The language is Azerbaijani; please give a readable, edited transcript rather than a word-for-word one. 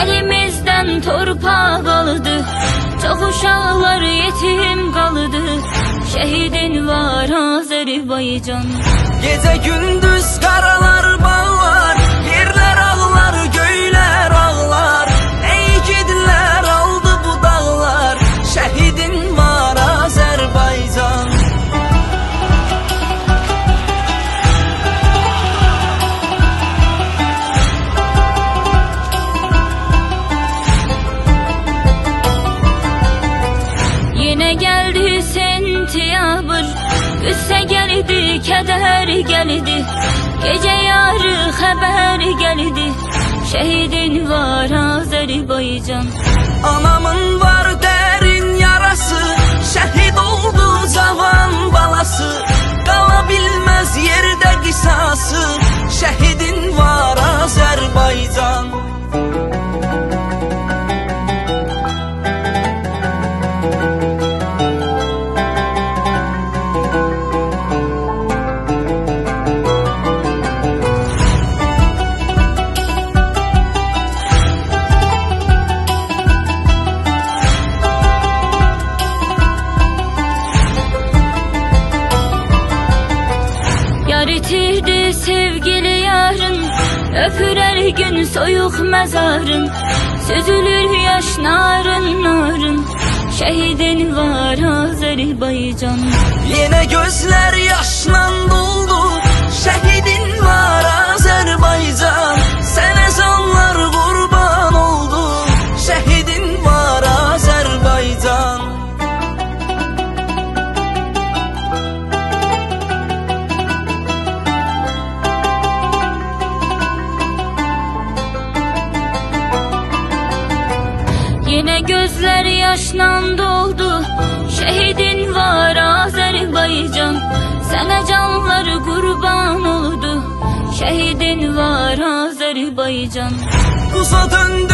elimizdən torpaq aldı. Çox uşaqlar yetim qaldı. Şəhidin var Azərbaycan. Gecə gündüz qaralar bağlar, yerlər ağlar, göylər ağlar. Ey gidlər aldı bu dağlar, şəhidin var Azərbaycan. Yenə gəldi sentyabr, qüssə gəldi, kədər gəldi. Gecə yarı xəbər gəldi, şəhidin var Azərbaycan. Anamın var dərin yarası, şəhid oldu cavan balası. Qala bilməz yerdə qisası, şəhidin var Azərbaycan. İtirdi sevgili yarın, öpür hər gün soyuq məzarın. Süzülür yaş narın narın, şəhidin var Azərbaycan. Yenə gözlər yaşla doldu, şəhidin var Azərbaycan. Sənə canlar qurban oldu, şəhidin var Azərbaycan. Yenə gözlər yaşla doldu, şəhidin var Azərbaycan. Sənə canlar qurban oldu, şəhidin var Azərbaycan. Uza döndü